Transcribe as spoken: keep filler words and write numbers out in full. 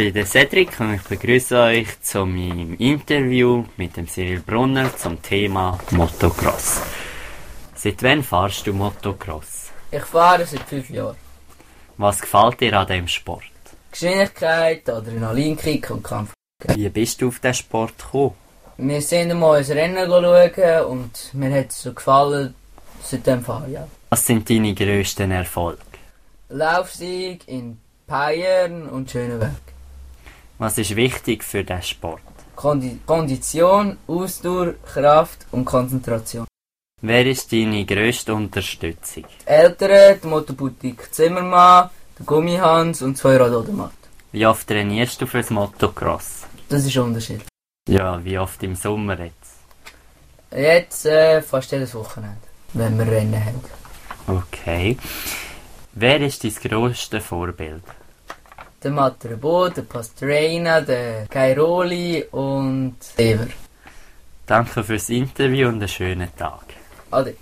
bin der Cedric und ich begrüße euch zu meinem Interview mit dem Cyril Brunner zum Thema Motocross. Seit wann fahrst du Motocross? Ich fahre seit fünf Jahren. Was gefällt dir an diesem Sport? Geschwindigkeit, Adrenalinkick und Kampf. Wie bist du auf diesen Sport gekommen? Wir sind mal ein Rennen schauen und mir hat es so gefallen, seitdem fahre ich. Ja. Was sind deine grössten Erfolge? Laufsieg in Payern und Schöneberg. Was ist wichtig für diesen Sport? Kondi- Kondition, Ausdauer, Kraft und Konzentration. Wer ist deine grösste Unterstützung? Die Eltern, die Motoboutique Zimmermann, der Gummihans und zwei Radautomaten. Wie oft trainierst du fürs Motocross? Das ist ein Unterschied. Ja, wie oft im Sommer jetzt? Jetzt äh, fast jedes Wochenende, wenn wir Rennen haben. Okay. Wer ist dein grösstes Vorbild? Der Matrebo, der Pastrana, der Cairoli und Ever. Danke fürs Interview und einen schönen Tag. Ade.